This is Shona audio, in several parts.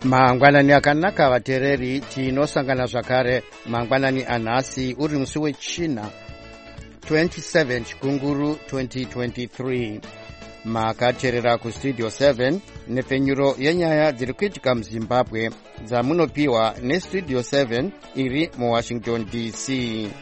mangwanani akanaka vateereri, tinosangana zvakare mangwanani anhasi uri musi wechina 27 chikunguru 2023. makateerera kustudio 7 nepfenyuro yenyaya dziri kuitika muzimbabwe dzamunopiwa nestudio 7 iri muwashington dc.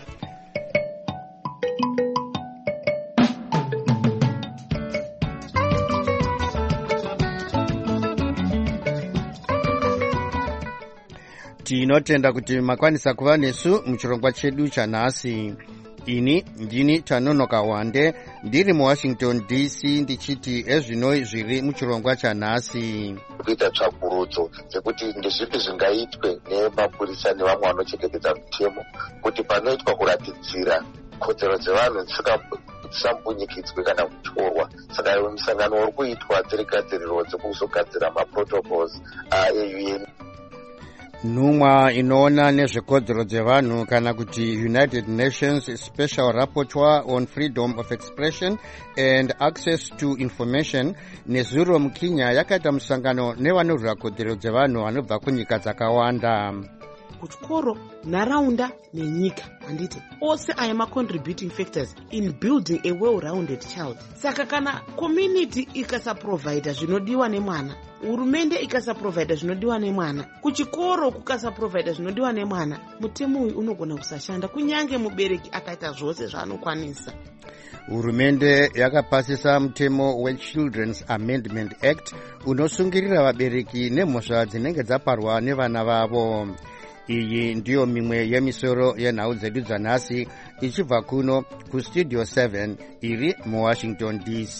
tinotenda kuti makwanisa kuva nesu muchirongwa chedu chanhasi. ini ndini Tanonoka Wande ndiri muwashington dc ndichiti ezvinoi zviri muchirongwa chanhasi. kuita tsvakurudzo dzekuti ndezvipi zvingaitwe nemapurisa nevamwe vanochengetedza mutemo kuti panoitwa kuratidzira kodzero dzevanhu dzisampunyikidzwe kana kutorwa. saka musangano uri kuitwa dzirigadziriro dzekuzogadzira maprotocols eun. nhumwa inoona nezvekodzero dzevanhu kana kuti United Nations Special Rapporteur on Freedom of Expression and Access to Information nezuro mukenya yakaita musangano nevanorwira kodzero dzevanhu vanobva kunyika dzakawanda. kuchikoro, nharaunda nenyika, handiti ose aya ma-contributing factors in building a well-rounded child. saka kana community ikasaprovida zvinodiwa nemwana, hurumende ikasaprovida zvinodiwa nemwana, kuchikoro kukasaprovida zvinodiwa nemwana, mutemo uyu unogona kusashanda kunyange mubereki akaita zvose zvaanokwanisa. hurumende yakapasisa mutemo weChildren's Amendment Act unosungirira vabereki nemhosva dzinenge dzaparwa nevana vavo. iyi ndiyo mimwe yemisoro yenhau dzedu dzanhasi ichibva kuno kustudio 7 iri muwashington dc.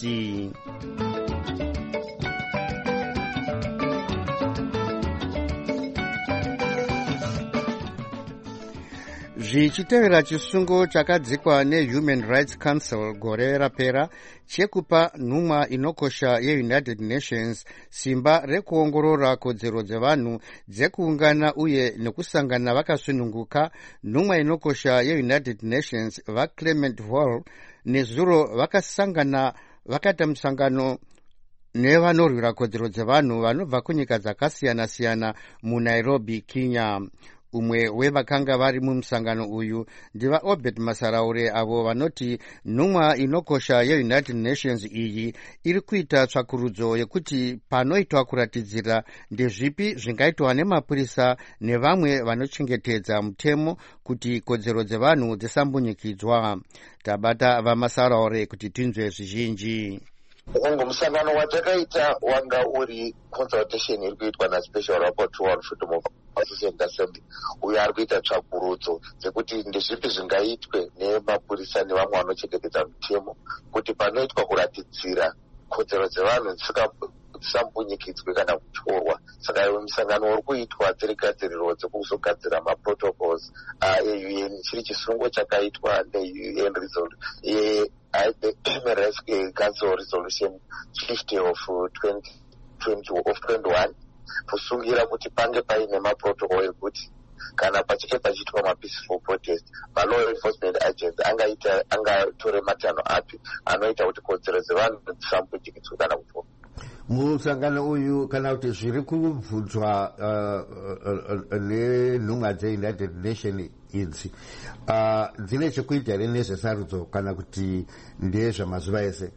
zvichitevera chisungo chakadzikwa neHuman Rights Council gore rapera chekupa nhumwa inokosha yeUnited Nations simba rekuongorora kodzero dzevanhu dzekuungana uye nekusangana vakasununguka, nhumwa inokosha yeUnited Nations vaClement Hall nezuro vakasangana vakaita musangano nevanorwira kodzero dzevanhu vanobva kunyika dzakasiyana-siyana muNairobi, Kenya. umwe wevakanga vari mumusangano uyu ndiva Obed Masaraure, avo vanoti nhumwa inokosha yeUnited Nations iyi iri kuita tsvakurudzo yekuti panoitwa kuratidzira ndezvipi zvingaitwa nemapurisa nevamwe vanochengetedza mutemo kuti kodzero dzevanhu dzisambunyikidzwa. tabata vaMasaraure kuti tinzwe zvizhinji. umwe musangano watakaita wanga uri consultation iri kuitwa naSpecial Rapporteur on Freedom of Assembly, uyo ari kuita tsvakurudzo dzekuti ndezvipi zvingaitwe nemapurisa nevamwe vanochengetedza mutemo kuti panoitwa kuratidzira kodzero dzevanhu dzisampunyikidzwe kana kutorwa. saka musangano uri kuitwa dzirigadziriro dzekuzogadzira maprotocols eun, chiri chisungo chakaitwa neUN the Human Rights Council Resolution 50 of 2021 kusungira kuti pange paine maprotocol ekuti kana pachinge pachiitwa mapeaceful protest, malaw enforcement agents angatore matanho api anoita kuti kodzero dzevanhu dzisampunyikidzwe kana kutorwa. musangano uyu kana kuti zviri kubvudzwa nenhumwa dzeUnited Nations idzi dzine chekuita here nezvesarudzo kana kuti ndezvamazuva ese?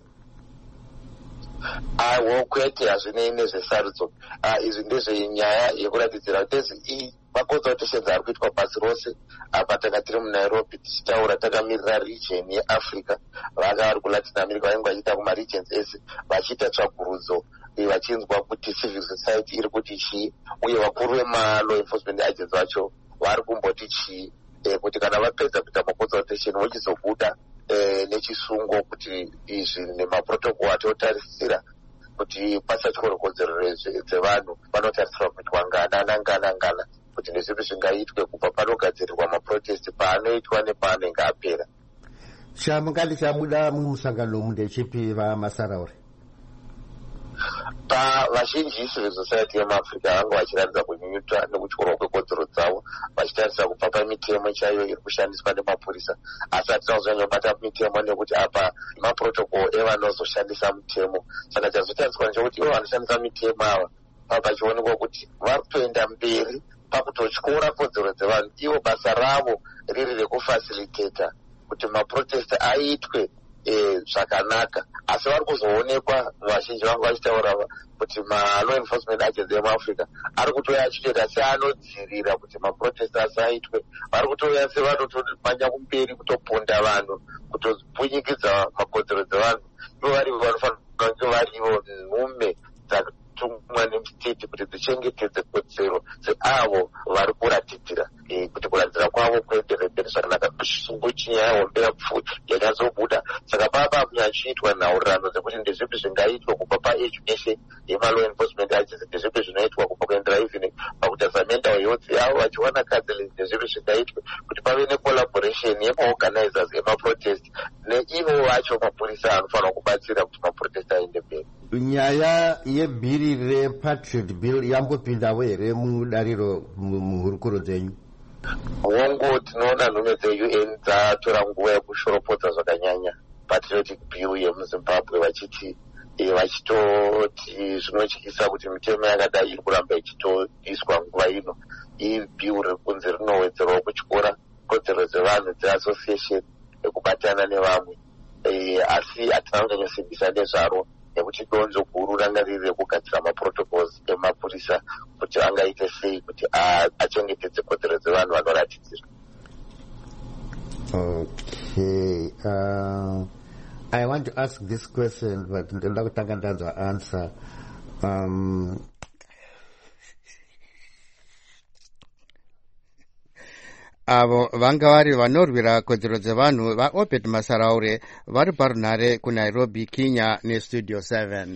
kwete, hazvinei nezvesarudzo. izvi ndezvenyaya yekuratidzira kuti maconsultations ari kuitwa pasi rose. apa tanga tiri muNairobi tichitaura takamirira region yeAfrica, vanga vari kulatin America vainge vachiita kumaregions ese vachiita tsvakurudzo vachinzwa kuti civil society iri kuti chii uye vakuru vemalaw enforcement agents vacho vari kumboti chii, kuti kana vapedza kuita maconsultation vochizobuda nechisungo kuti izvi nemaprotocol atotarisira kuti pasatyorwe kodzero dzevanhu panotarisirwa kuitwa ngana kuti ndezvipi zvingaitwe kubva panogadzirirwa maprotest paanoitwa nepaanenge apera. chamungati chabuda mumusangano umu ndechipi vaMasaraure? vazhinji civil society yemuAfrica vanga vachiratidza kunyunyuta nekutyorwa kwekodzero dzavo, vachitarisa kubva pamitemo chaiyo iri kushandiswa nemapurisa. asi hatina kuzonyobata mitemo nekuti apa maprotocol evanozoshandisa mutemo. saka chazotariswa ndechekuti ivo vanoshandisa mitemo ava pachionekwa kuti vari kutoenda mberi pakutotyora kodzero dzevanhu. Ivo basa ravo riri rekufacilitata kuti maprotest aitwe zvakanaka, asi vari kuzoonekwa vazhinji vangu vachitaura kuti malaw enforcement agency emuafrica ari kutoya achitoita seanodzirira kuti maprotest asaitwe. Vari kutoya sevanotomanya kumberi kutoponda vanhu, kutopunyikidza makodzero dzevanhu. Ivo vari vanofanira kunge varivo nhume dzakatumwa nemustate kuti dzichengetedze kodzero dzeavo vari kuratidzira kuti kuratidzira kwavo kuendere mberi zvakanaka. Chisungo chinyaya hombe yapfuti yanyazobuda, saka papa kunyachiitwa nhaurirano dzekuti ndezvipi zvingaitwa kubva paeducation yemalaw enforcement agency, ndezvipi zvinoitwa kubva kuendera even pakutarisa mental health yavo vachiwana counseling, ndezvipi zvingaitwe kuti pave necollaboration yemaorganizers emaprotest neivo vacho mapurisa anofanira kubatsira kuti maprotest aende mberi. Nyaya yebhiri repatriot bill yambopindawo here mudariro muhurukuro dzenyu? Hongo tinoona nhume dzeUN dzatora nguva yekushorapodza zvakanyanya patriotic bill yemuzimbabwe vachitoti zvinotyisa kuti mitemo yakadai iri kuramba ichitoiswa nguva ino. Ibill riri kunzi rinowedzerwa kutyora kodzero dzevanhu dzeassociation yekubatana nevamwe, asi hatina kunyanyosimbisa nezvaro nekuti donzo guru ranga riri rekugadzira maprotocols emapurisa kuti angaite sei kuti achengetedze kodzero dzevanhu vanoratidzira. Okay, I want to ask this question, but ndoda kutanga ndanzwa answer. Avo vanga vari vanorwira kodzero dzevanhu vaObed Masaraure vari parunhare kuNairobi, Kenya neStudio 7.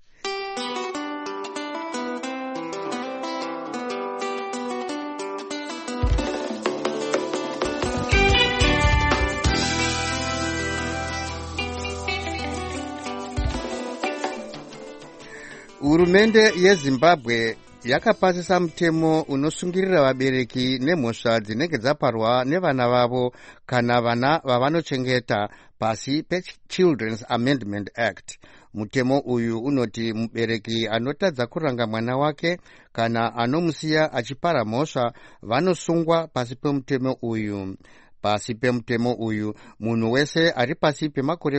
Hurumende yeZimbabwe yakapasisa mutemo unosungirira vabereki nemhosva dzinenge dzaparwa nevana vavo kana vana vavanochengeta pasi peChildren's Amendment Act. Mutemo uyu unoti mubereki anotadza kuranga mwana wake kana anomusiya achipara mhosva vanosungwa pasi pemutemo uyu. Pasi pemutemo uyu munhu wese ari pasi pemakore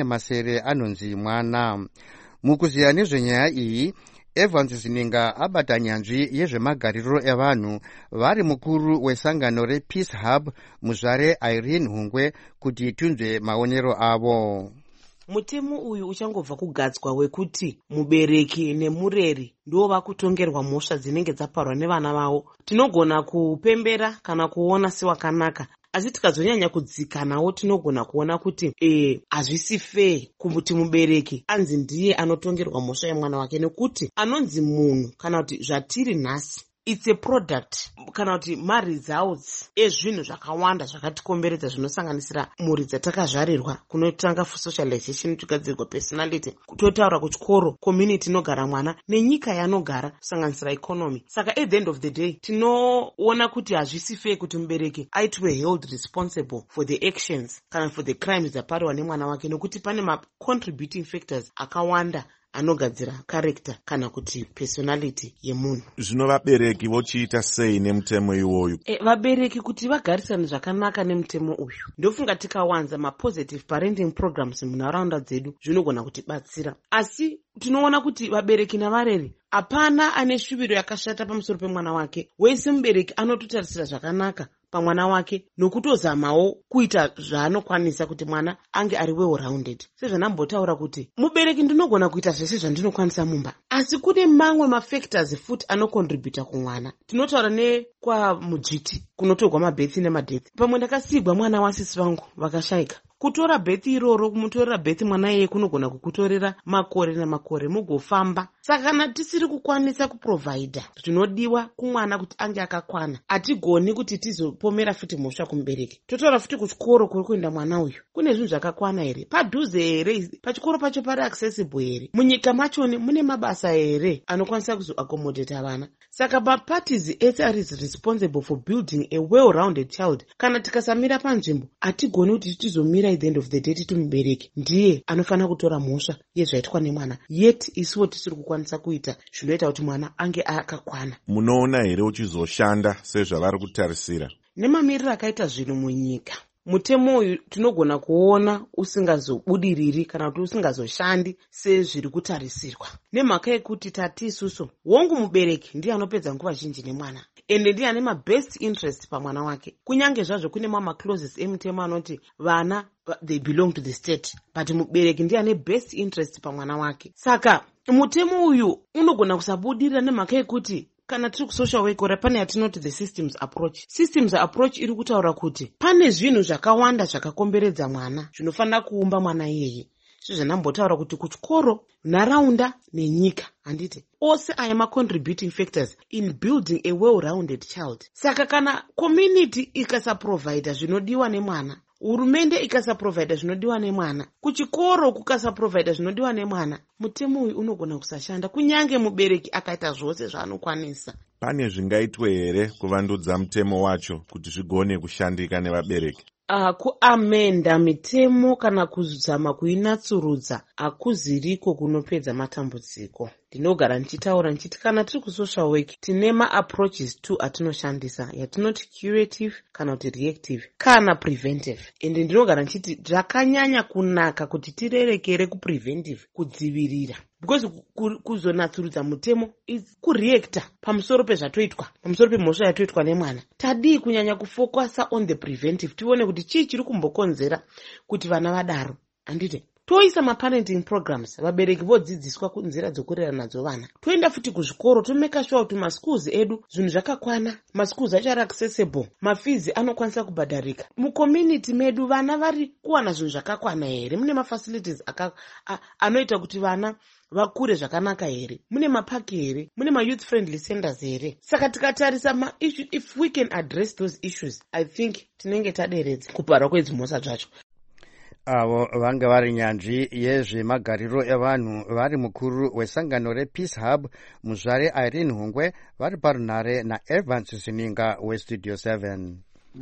17 anonzi mwana. Mukuziya nezvenyaya iyi, Evans Zininga abata nyanzvi yezvemagariro evanhu vari mukuru wesangano rePeace Hub muzvare Irene Hungwe kuti tunzwe maonero avo. Mutemo uyu uchangobva kugadzwa wekuti mubereki nemureri ndo vakutongerwa mhosva dzinenge dzaparwa nevana vavo. Tinogona kupembera kana kuona sewakanaka, asi tikazonyanya kudzikanawo tinogona kuona kuti hazvisi fair kuti mubereki anzi ndiye anotongerwa mhosva yemwana wake, nekuti anonzi munhu kana kuti zvatiri nhasi it's a product kana kuti maresults ezvinhu zvakawanda zvakatikomberedza zvinosanganisira mhuri dzatakazvarirwa, kunotanga socialization, togadzirwa personality, totaura kuchikoro, community inogara mwana nenyika yanogara kusanganisira economy. Saka at the end of the day tinoona kuti hazvisi fair kuti mubereki aitwe held responsible for the actions kana for the crimes dzapariwa nemwana wake, nekuti pane ma-contributing factors akawanda anogadzira character kana kuti personality yemunhu. Zvino vabereki vochiita sei nemutemo iwoyu? Vabereki kuti vagarisane zvakanaka nemutemo uyu, ndofunga tikawanza ma-positive parenting programs munharaunda dzedu zvinogona kutibatsira. Asi tinoona kuti vabereki navareri hapana ane shuviro yakashata pamusoro pemwana wake. Wese mubereki anototarisira zvakanaka pamwana wake nokutozamawo kuita zvaanokwanisa kuti mwana ange ari well rounded. Sezvanambotaura kuti mubereki ndinogona kuita zvese zvandinokwanisa mumba, asi kune mamwe mafactors futi anokontributa kumwana. Tinotaura nekwa mujiti kunotorwa mabhethi nemadethi. Pamwe ndakasigwa mwana wasisi vangu vakashayika. Kutora bhethi iroro, kumutorera bhethi mwana iye kunogona kukutorera makore namakore mugofamba. Saka kana tisiri kukwanisa kuprovida zvinodiwa kumwana kuti ange akakwana, hatigoni kuti tizopomera futi mhosva kumubereki. Totaura futi kuchikoro kuri kuenda mwana uyu, kune zvinhu zvakakwana here, padhuze here, pachikoro pacho pari accessible here, munyika machoni mune mabasa here anokwanisa kuzoaccommodate vana. Saka maparties ese are responsible for building a well-rounded child. Kana tikasamira panzvimbo, hatigoni kuti tizomira at the end of the day titi mubereki ndiye anofanira kutora mhosva yezvaitwa nemwana, yet isiwo tisiri kukwanisa kuita zvinoita kuti mwana ange akakwana. Munoona here uchizoshanda sezvavari kutarisira? Nemamiriro akaita zvinhu munyika, mutemo uyu tinogona kuona usingazobudiriri kana kuti usingazoshandi sezviri kutarisirwa, nemhaka yekuti tati isusu wongu mubereki ndiye anopedza nguva zhinji nemwana ende ndiye ane mabest interest pamwana wake. Kunyange zvazvo kune maclauses emutemo anoti vana they belong to the state, but mubereki ndiye ane best interest pamwana wake. Saka mutemo uyu unogona kusabudirira nemhaka yekuti kana tiri kusocial work ora pane yatinoti the systems approach iri kutaura kuti pane zvinhu zvakawanda zvakakomberedza mwana zvinofanira kuumba mwana iyeye. Zvezvanambotaura kuti kuchikoro, nharaunda nenyika, handiti ose aya ma-contributing factors in building a well-rounded child. Saka kana community ikasaprovida zvinodiwa nemwana, hurumende ikasaprovida zvinodiwa nemwana, kuchikoro kukasaprovida zvinodiwa nemwana, mutemo uyu unogona kusashanda kunyange mubereki akaita zvose zvaanokwanisa. Pane zvingaitwe here kuvandudza mutemo wacho kuti zvigone kushandika nevabereki? Kuamenda mitemo kana kuzama kuinatsurudza hakuziriko kunopedza matambudziko. Ndinogara ndichitaura ndichiti kana tiri kusocial work tine ma-approaches tu atinoshandisa yatinoti curative kana kuti reactive kana preventive. Ende ndinogara ndichiti zvakanyanya kunaka kuti tirerekere kupreventive, kudzivirira, because kuzonatsurudza mutemo is kureacta pamusoro pezvatoitwa, pamusoro pemhosva yatoitwa nemwana. Tadii kunyanya kufocusa on the preventive, tione kuti chii chiri kumbokonzera kuti vana vadaro, handiti toisa maparenting programs, vabereki vodzidziswa kunzira dzokurera nadzo vana. Toenda futi kuzvikoro, tomeka sure kuti maschools edu zvinhu zvakakwana, maschools achari accessible, mafizi anokwanisa kubhadharika. Mucommunity medu vana vari kuwana zvinhu zvakakwana here? Mune mafacilities anoita kuti vana vakure zvakanaka here? Mune mapaki here? Mune ma-youth friendly centers here? Saka tikatarisa ma-issue, if we can address those issues, I think tinenge taderedza kuparwa kwedzimhosva zvacho. Avo vanga vari nyanzvi yezvemagariro evanhu vari mukuru wesangano rePeace Hub muzvare Irene Hungwe vari parunhare naEvans Zininga weStudio 7.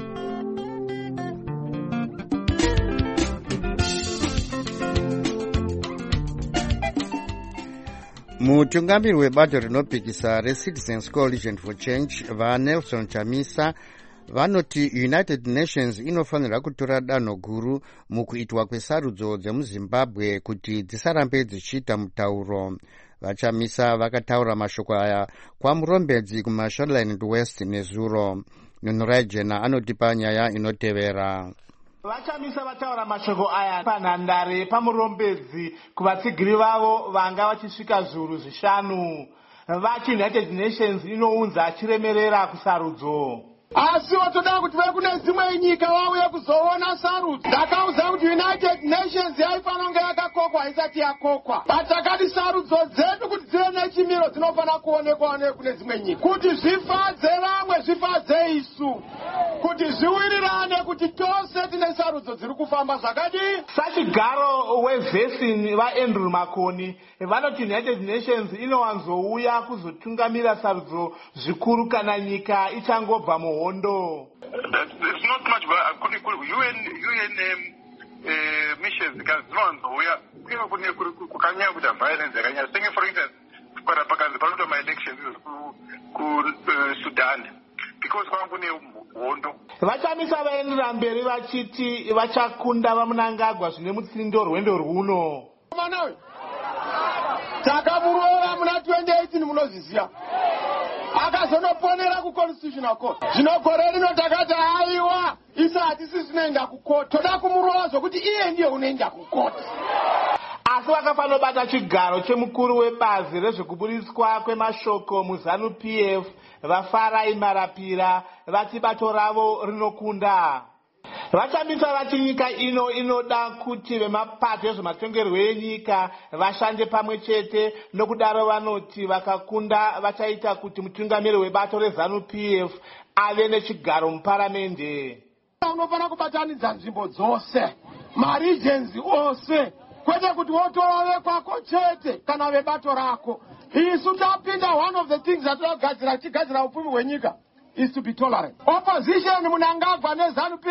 Mutungamiri webato rinopikisa reCitizens Coalition for Change vaNelson Chamisa vanoti United Nations inofanira kutora danho guru mukuitwa kwesarudzo dzemuZimbabwe kuti dzisarambe dzichiita mutauro. Vachamisa vakataura mashoko aya kwamurombedzi kumaShoreline West nezuro. Nunhurai Jena anotipa nyaya inotevera. Vachamisa vataura mashoko aya panhandare pamurombedzi kuvatsigiri vavo vanga vachisvika zviuru zvishanu. Vachi United Nations inounza achiremerera kusarudzo. Asi watoda kuti vekune dzimwe nyika vauye kuzoona sarudzo. Ndakauza kuti United Nations yaifanonge yakakokwa isati yakokwa. Patakati sarudzo dzedu kuti dzive nechimiro dzinofana kuonekwa nekune dzimwe nyika. Kuti zvifadze vamwe zvifadze isu. Kuti zviwirirane kuti tose tine sarudzo dziri kufamba zvakadi. Sachigaro wevhesini vaAndrew Makoni vanoti United Nations inowanzouya kuzotungamira sarudzo zvikuru kana nyika ichangobva muhondo. There's not much, but UN missions kazivanzouya kukanya kuita violence yakanyanya. Saying for instance, panoita ma-elections kuSudan because kwakune hondo. Vachamisa vaenderera mberi vachiti vachakunda vaMnangagwa zvine mutsindo rwendo rwuno. Manawe takamurova muna 2018 munozviziva. Akazonoponera kuConstitutional Court. Zvinogore rino takati aiwa isati tisinoenda kucourt. Toda kumurova zvokuti iye ndiye unoenda kucourt. Asi vakafanira bata chigaro chemukuru webazi rezvekuburiswa kwemashoko muZANU-PF vaFarai Marapira vati bato ravo rinokunda. Vachamisa vati nyika inoda kuti vemapato ezvematongerwo enyika vashande pamwe chete, nokudaro vanoti vakakunda vachaita kuti mutungamiri webato reZANU-PF ave nechigaro muparamende. Unofana kubatanidza nzvimbo dzose, maregions ose, kwete kuti wotorove kwako chete kana vebato rako. Isu tapinda, one of the things tigadzira upfumi hwenyika is to be tolerant. Opposition Mnangagwa neZANU-PF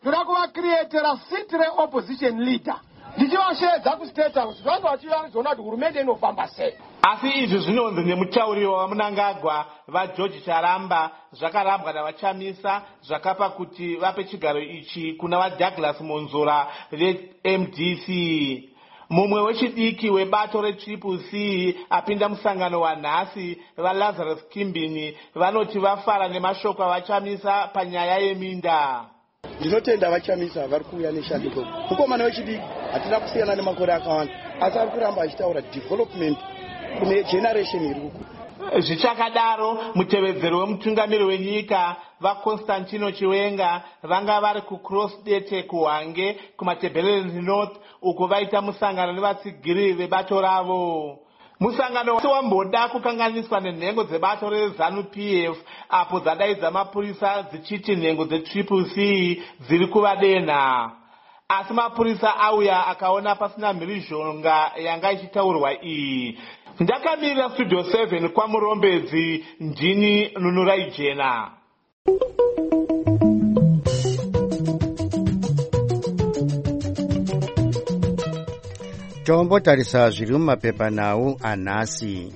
toda kuvacreatera city reopposition leader ndichivasheedza kustate house vange vachizoona kuti hurumende inofamba sei. asi izvi zvinonzi nemutauri wamunangagwa vageorge charamba zvakarambwa navachamisa zvakapa kuti vape chigaro ichi kuna vadouglas monzora vemdc. mumwe wechidiki webato retriple c apinda musangano wanhasi valazarus kimbini vanoti vafara nemashoko avachamisa panyaya yeminda. ndinotenda vachamisa vari kuuya neshandiko. mukomana wechidiki hatina kusiyana nemakore akawanda asi ari kuramba achitaura development kune generation iri kuku. zvichakadaro mutevedzeri wemutungamiri wenyika vaconstantino chiwenga vanga vari kucross dete kuhwange kumatebeleland north uko vaita musangano nevatsigiri vebato ravo. musangano wamboda kukanganiswa nenhengo dzebato rezanu-pf apo dzadaidza mapurisa dzichiti nhengo dzetriple c dziri kuvadenha. asi mapurisa auya akaona pasina mhirizhonga yanga ichitaurwa iyi. ndakamirira studio 7 kwamurombedzi ndini nunurai jena. tombotarisa zviri mumapepanhau anhasi.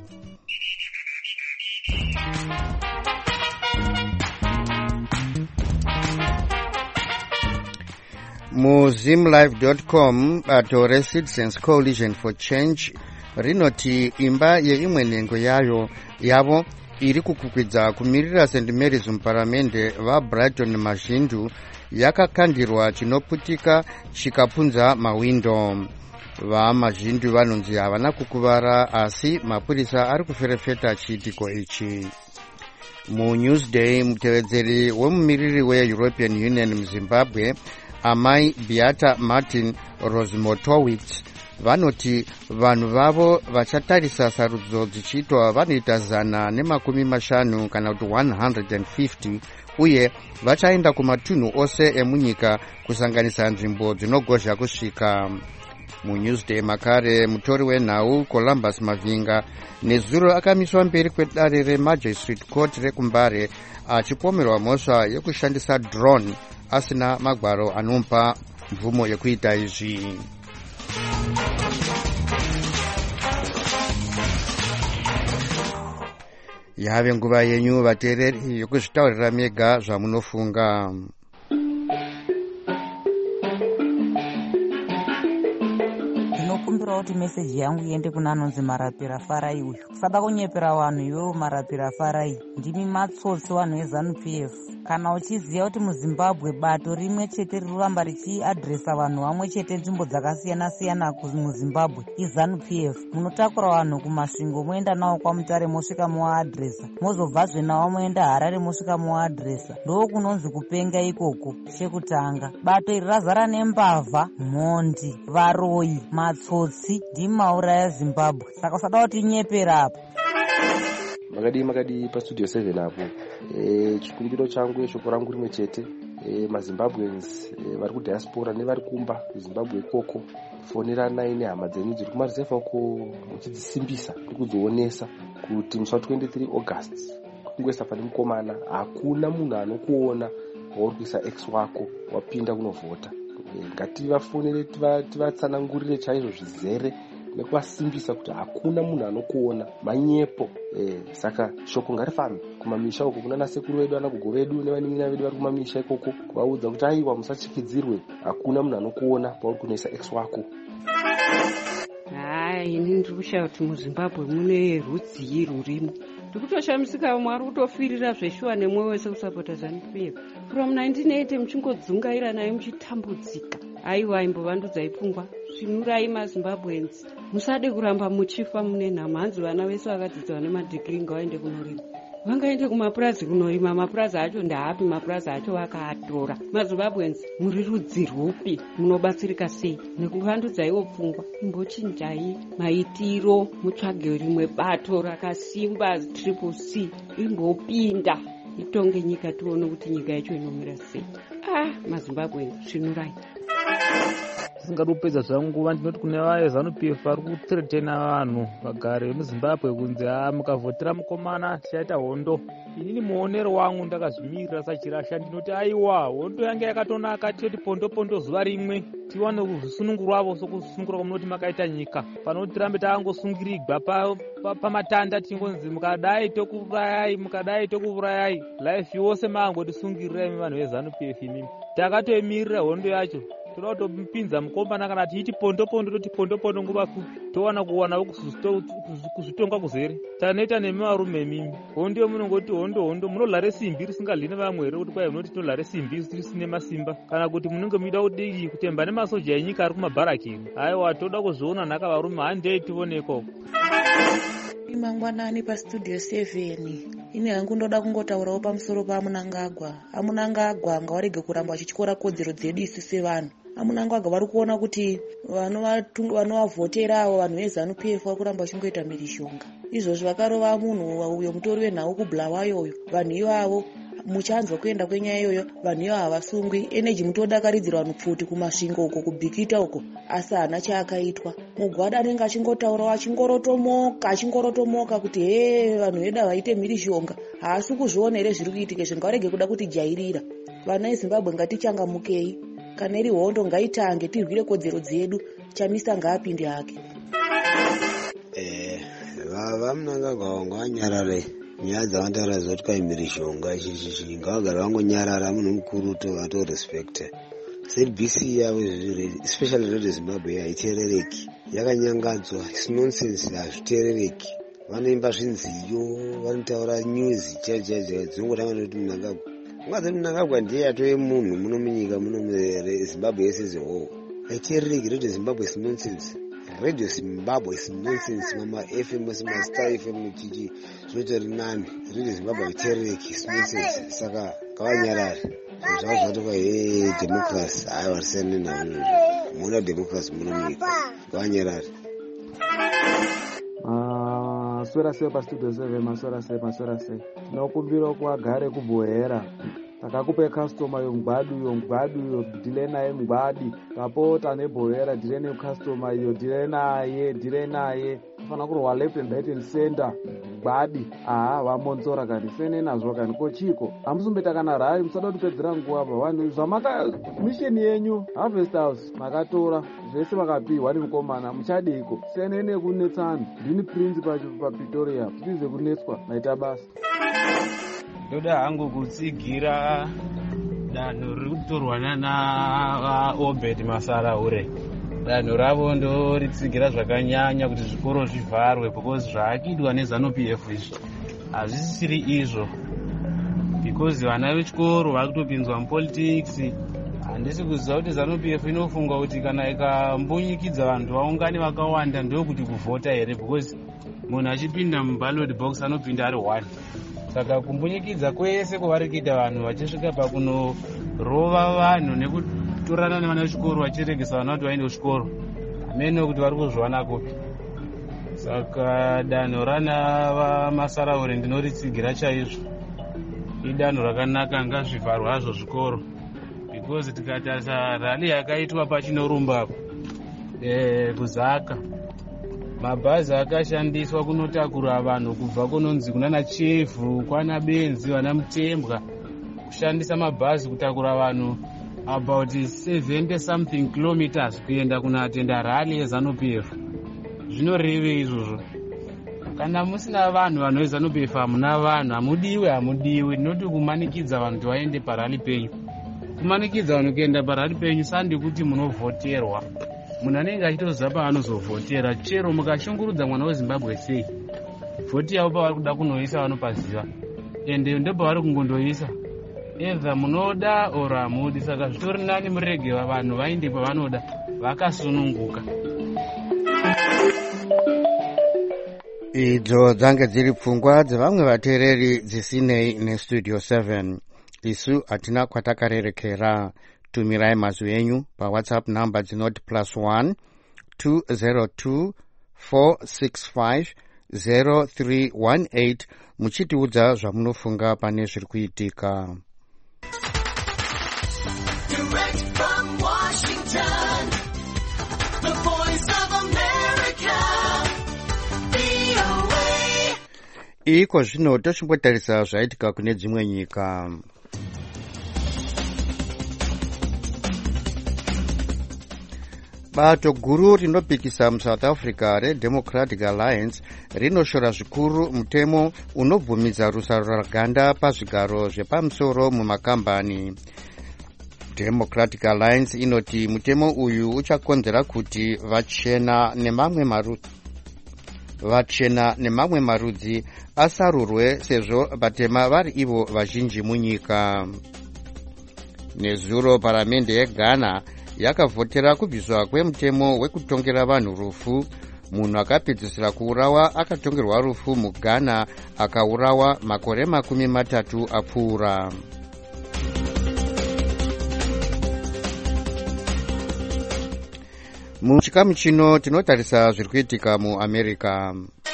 muzimlive.com bato reCitizens Coalition for Change rinoti imba yeimwe nhengo yavo iri kukwikwidzwa kumirira St Mary's muparamende vaBrighton Mazhindu yakakandirwa chinoputika chikapunza mawindo. vamazhindu vanonzi havana kukuvara asi mapurisa ari kuferefeta chiitiko ichi. muNewsday mutevedzeri wemumiriri weEuropean Union muZimbabwe amai Beata Martin Rosmotowitz vanoti vanhu vavo vachatarisa sarudzo dzichiitwa vanoita 150 kana kuti 150 uye vachaenda kumatunhu ose emunyika kusanganisa nzvimbo dzinogozha kusvika. muNewsday makare mutori wenhau Columbus Mavinga nezuro akamiswa mberi kwedare reMagistrate Court rekumbare achipomerwa mhosva yekushandisa drone asina magwaro anomupa mvumo yekuita izvi. yave nguva yenyu vateereri yokuzvitaurira mega zvamunofunga. ndinokumbira kuti meseji yangu iende kuna anonzi marapira farai uyu. usada kunyepera vanhu iwewo marapira farai. ndimi matsotsi vanhu vezanu-pf. kana uchiziva kuti muzimbabwe bato rimwe chete riroramba richiadhiresa vanhu vamwe chete nzvimbo dzakasiyana-siyana muzimbabwe izanu-pf, munotakura vanhu kumasvingo moenda navo kwamutare mosvika moadhiresa, mozobvazve navo moenda harare mosvika moadhiresa. ndo kunonzi kupenga ikoko. chekutanga bato iri razara nembavha, mhondi, varoyi, matsotsi ndimi mauraya zimbabwe. saka usada kuti nyepera apo. makadi pastudio 7 apo. chikumbiro changu shoko rangu rimwe chete. mazimbabweans vari kudiaspora nevari kumba kuzimbabwe ikoko, foneranai nehama dzenyu dziri kumareserva uko muchidzisimbisa ndikudzionesa kuti musi wa23 August kungoisa pane mukomana hakuna munhu anokuona wauri kuisa ex wako wapinda kunovhota. ngativafonere tivatsanangurire chaizvo zvizere nekuvasimbisa kuti hakuna munhu anokuona manyepo. saka shoko ngarifambe kumamisha uko kuna nasekuru vedu anagogo vedu nevanin'ina vedu vari kumamisha ikoko, kuvaudza kuti aiwa musachikidzirwe, hakuna munhu anokuona pauri kunoisa ex wako. ini ndiri kushaya kuti muzimbabwe mune rudzii rurimo. ndiri kutoshamisika vamwe ari kutofirira zveshuwa nemwoyo wese kusapota zanu-pf. from 1980 muchingodzungaira naye muchitambudzika. aiwa imbovandudzai pfungwa. svinurai mazimbabwenzi, musade kuramba muchifa mune nhama. hanzi vana vese vakadzidza vane madhigiri ngavaende kunorima. vangaende kumapurazi kunorima. mapurazi acho ndaapi? mapurazi acho vakaatora. mazimbabwenzi muri rudzi rwupi? munobatsirika sei? nekuvandudzaiwo pfungwa. imbochinjai maitiro, mutsvage rimwe bato rakasimba triple c imbopinda itonge nyika tione kuti nyika yacho inomira sei. mazimbabwenzi svinurai. tisingadi kupedza zvangu nguva ndinoti kune vaZANU-PF vari kuthiretena vanhu vagari vemuzimbabwe kunzi mukavhotera mukomana tichaita hondo. Inini muonero wangu ndakazvimirira sachirasha ndinoti aiwa hondo yange yakatonaka tiyoti pondo zuva rimwe tiwane kusunungurwavo sokusunungura kwamunoti makaita nyika panoti tirambe takangosungirigwa pamatanda tingonzi mukadai tokuurayai life yose mangotisungirira imi vanhu veZANU-PF imimi takatoemirira hondo yacho toda kutopinza mukomana kana tiiti pondo toti pondo nguva pfupi towana kuwanawo kuzvitonga kuzere tanoita nemi varume mimi hondo yomunongoti hondo munolare simbi risingadli nevamwe here kuti kwai munoti tinolare simbi risine masimba kana kuti munenge muida kudii kutemba nemasoja enyika ari kumabharakiri aiwa toda kuzviona nhaka varume handei tionekoko mangwanani pastudio 7 ini hangu ndoda kungotaurawo pamusoro paAmunangagwa. Amunangagwa anga warege kuramba achityora kodzero dzedu isu sevanhu. Amunangagwa vari kuona kuti vanovhoterawo vanhu veZANU-PF vari kuramba vachingoita mhirishonga. Izvozvo vakarova munhu uyo mutori wenhau kuBulawayo. Vanhu ivavo muchanzwa kuenda kwenyaya iyoyo vanhu ivo havasungwi. Eneji mutodakaridzira vanhu pfuti kumasvingo uko kubhikita uko asi hana chaakaitwa. Mugwada anenge achingotaurawo achingorotomoka kuti vanhu vedu vaite mhirishonga haasi kuzviona here zviri kuitika izvo. Ngavarege kuda kuti jairira. Vana veZimbabwe ngatichangamukei. Kana iri hondo ngaitange tirwire kodzero dzedu. Chamisa ngaapinde hake. Vamunangagwa ngavanyarare nyaya dzavantaura zoti kwai mhirishonga ichichichi ngavagara vangonyarara. Munhu mukuru torespekta. ZBC yavo especially Radio Zimbabwe haiterereki, yakanyangadzwa. It's nonsense, hazviterereki. Vanoimba zvinziyo, vanotaura news chaichaija dzinongotanga nekuti Munangagwa. Ungazi Munangagwa ndiye atove munhu muno munyika muno Zimbabwe yese zehoo. Haiterereki. Radio Zimbabwe is nonsense. Radio Zimbabwe is nonsense. Mama FM, Star FM chichi zvotori nani. Radio Zimbabwe haiterereki, is nonsense. Saka ngavanyarare. Zvavo zvatoka democracy haivarisani navanhu. Muna democracy muno munyika. Ngavanyarare. Maswera sei pastudio 7 maswera sei. Tinokumbira kuagare kubhohera. Takakupe customer yongwadu dhile naye mgwadi. Tapota nebhohera dhile necustomer iyo dhile naye. Fana kurwa left and right and center mgwadi. Vamonzora kani sene nazvo kani kochiko. Hamusumbeta kana rai musada kutopedzera nguva apa. Vanhu zvamaka mission yenyu Harvest House makatora zvese vakapiwa nemukomana muchadiko. Sene nekunetsana. Ndini prince paPretoria. Tize kunetswa naita basa. Ndoda hangu kutsigira danho riri kutorwa naObed Masaraure. Danho ravo ndoritsigira zvakanyanya kuti zvikoro zvivharwe because zvaakiitwa neZANU-PF izvi hazvisisiri izvo, because vana vechikoro vari kutopinzwa mupolitics. Handisi kuziva kuti ZANU-PF inofunga kuti kana ikambonyikidza vanhu vaungane vakawanda ndokuti kuvhota here, because munhu achipinda muballot box anopinda ari 1. Saka kumbonyikidza kwese kwavari kuita vanhu vachisvika pakunorova vanhu nekutorana nevana vechikoro vachiregesa vana kuti vaende kuchikoro, hamene kuti vari kuzviwana kupi. Saka danho rana vaMasaraure ndinoritsigira chaizvo. Idanho rakanaka, ngazvivharwa hazvo zvikoro, because tikatarisa rali yakaitwa pachinorumba kuzaka, mabhazi akashandiswa kunotakura vanhu kubva kunonzi kunana Chevu, kwana Benzi, vana Mutembwa, kushandisa mabhazi kutakura vanhu about 70 something kilometers kuenda kunatenda rally yeZANU-PF. Zvinoreve izvozvo. Kana musina vanhu veZANU-PF hamuna vanhu, hamudiwe. Noti kumanikidza vanhu kuti vaende parali penyu. Kumanikidza vanhu kuenda parali penyu sandi kuti munovhoterwa. Munhu anenge achitoziva paanozovhotera. Chero mukashungurudza mwana weZimbabwe sei, vhoti yavo pavari kuda kunoisa vanopaziva, ende ndopavari kungondoisa. Either munoda or hamudi. Saka zvitori nani murege vanhu vaende pavanoda vakasununguka. Idzo dzange dziri pfungwa dzevamwe vateereri dzisinei nestudio 7. Isu hatina kwatakarerekera. Tumirai mazwi enyu paWhatsApp number dzinoti +1 202 465 0318 muchitiudza zvamunofunga pane zviri kuitika. Direct from Washington, iko zvino tochimbotarisa zvaitika kune dzimwe nyika. Bato guru rinopikisa muSouth Africa reDemocratic Alliance rinoshora zvikuru mutemo unobvumidza rusaro rwaganda pazvigaro zvepamusoro mumakambani. Democratic Alliance inoti mutemo uyu uchakonzera kuti vachena nemamwe marudzi asarurwe sezvo vatema vari ivo vazhinji munyika. Nezuro paramende yeGhana yakavhotera kubviswa kwemutemo wekutongera vanhu rufu. Munhu akapedzisira kuurawa akatongerwa rufu muGhana akaurawa makore 30 apfuura. Muchikamu chino tinotarisa zviri kuitika muAmerica.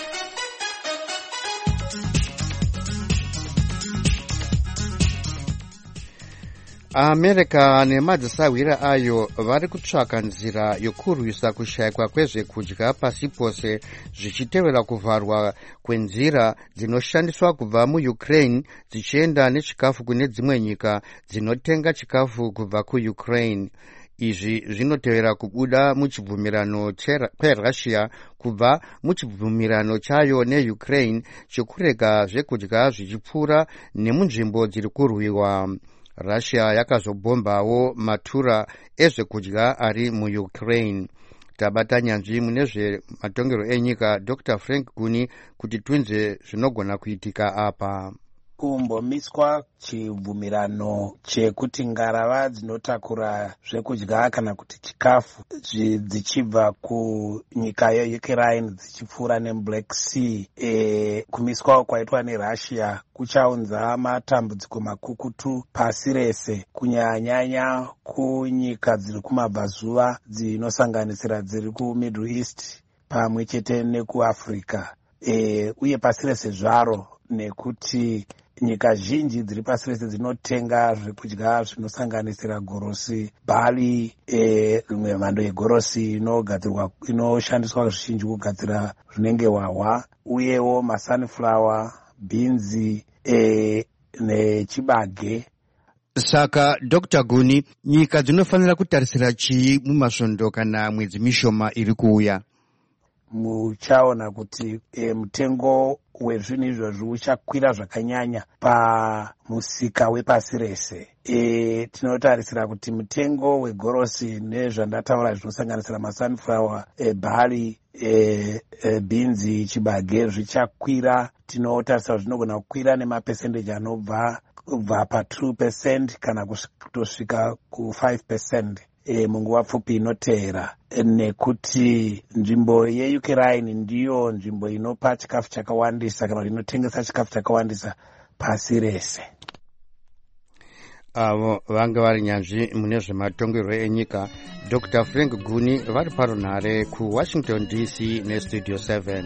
America nemadzisawira ayo vari kutsvaka nzira yokurwisa kushayikwa kwezvekudya pasi pose zvichitevera kuvharwa kwenzira dzinoshandiswa kubva muUkraine dzichienda nechikafu kune dzimwe nyika dzinotenga chikafu kubva kuUkraine. Izvi zvinotevera kubuda muchibvumirano kweRussia kubva muchibvumirano chayo neUkraine chekurega zvekudya zvichipfuura nemunzvimbo dziri kurwiwa. Russia yakazobhombawo matura ezvekudya ari muUkraine. Tabata nyanzvi mune zvematongero enyika Dr. Frank Guni kuti tunze zvinogona kuitika apa. Kumbomiswa chibvumirano chekuti ngarava dzinotakura zvekudya kana kuti chikafu dzichibva kunyika yeUkraine dzichipfuura neBlack Sea. Kumiswawo kwaitwa neRussia kuchaunza matambudziko makukutu pasi rese, kunyanya kunyika dziri kumabvazuva dzinosanganisira dziri kuMiddle East pamwe chete nekuAfrica, uye pasi rese zvaro, nekuti nyika zhinji dziri pasi rese dzinotenga zvekudya zvinosanganisira gorosi, bhali, rimwe mhando yegorosi inoshandiswa zvizhinji kugadzira zvinenge hwahwa, uyewo masunflower, bhinzi nechibage. Saka Dr. Guni, nyika dzinofanira kutarisira chii mumasvondo kana mwedzi mishoma iri kuuya? Muchaona kuti mutengo wezvinhu izvozvi uchakwira zvakanyanya pamusika wepasi rese. Tinotarisira kuti mutengo wegorosi nezvandataura zvinosanganisira masunflower, bhari, bhinzi, chibage zvichakwira. Tinotarisira zvinogona kukwira nemapesendeji anobva pa2% kana kutosvika ku5% munguva pfupi inoteera, nekuti nzvimbo yeUkraine ndiyo nzvimbo inopa chikafu chakawandisa kana inotengesa chikafu chakawandisa pasi rese. Avo vanga vari nyanzvi mune zvematongerwo enyika Dr. Frank Guni vari parunhare kuWashington DC neStudio 7.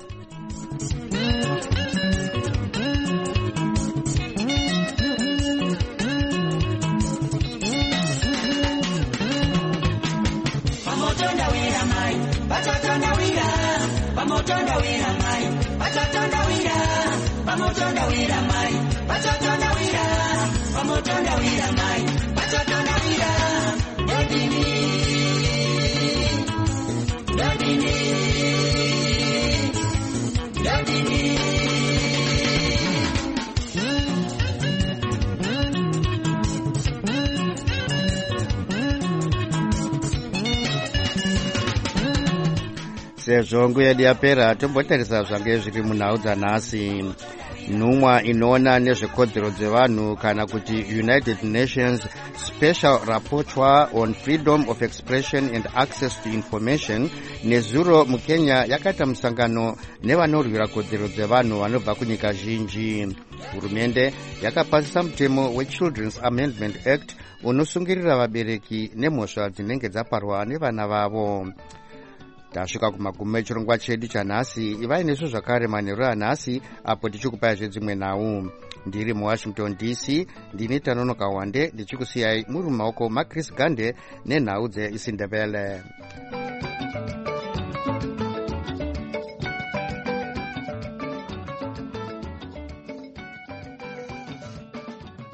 Sezvo nguva yedu yapera, tombotarisa zvange zviri munhau dzanhasi. Nhumwa inoona nezvekodzero dzevanhu kana kuti United Nations Special Rapporteur on Freedom of Expression and Access to Information nezuro muKenya yakaita musangano nevanorwira kodzero dzevanhu vanobva kunyika zhinji. Hurumende yakapasisa mutemo weChildren's Amendment Act unosungirira vabereki nemhosva dzinenge dzaparwa nevana vavo. Tasvika kumagumo echirongwa chedu chanhasi. Ivai nesu zvakare manheru anhasi apo tichikupai zvedzimwe nhau. Ndiri muWashington DC, ndini Tanonoka Wande ndichikusiyai muri mumaoko maChris Gande nenhau dzeIsindebele.